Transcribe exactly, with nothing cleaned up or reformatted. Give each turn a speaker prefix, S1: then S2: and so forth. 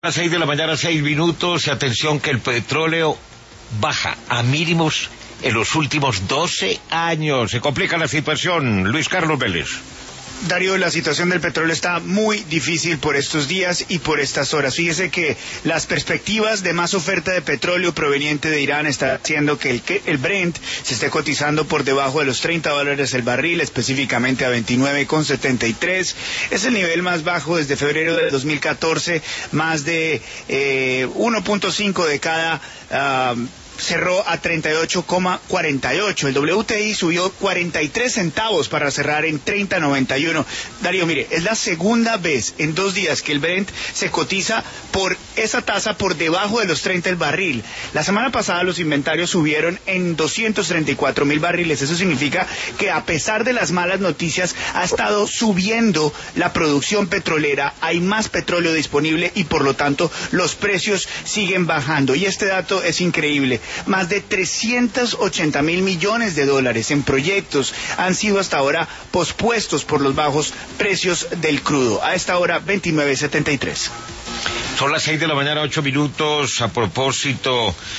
S1: A las seis de la mañana, seis minutos, y atención que el petróleo baja a mínimos en los últimos doce años. Se complica la situación. Luis Carlos Vélez.
S2: Darío, la situación del petróleo está muy difícil por estos días y por estas horas. Fíjese que las perspectivas de más oferta de petróleo proveniente de Irán están haciendo que el, que el Brent se esté cotizando por debajo de los treinta dólares el barril, específicamente a veintinueve con setenta y tres. Es el nivel más bajo desde febrero de dos mil catorce, más de eh, uno punto cinco de cada... Uh, cerró a treinta y ocho coma cuarenta y ocho. El W T I subió cuarenta y tres centavos para cerrar en treinta noventa y uno. Darío, mire, es la segunda vez en dos días que el Brent se cotiza por esa tasa por debajo de los treinta el barril. La semana pasada los inventarios subieron en doscientos treinta y cuatro mil barriles. Eso significa que a pesar de las malas noticias ha estado subiendo la producción petrolera, hay más petróleo disponible y por lo tanto los precios siguen bajando. Y este dato es increíble. Más de trescientos ochenta mil millones de dólares en proyectos han sido hasta ahora pospuestos por los bajos precios del crudo. A esta hora, veintinueve setenta y tres.
S1: Son las seis de la mañana, ocho minutos. A propósito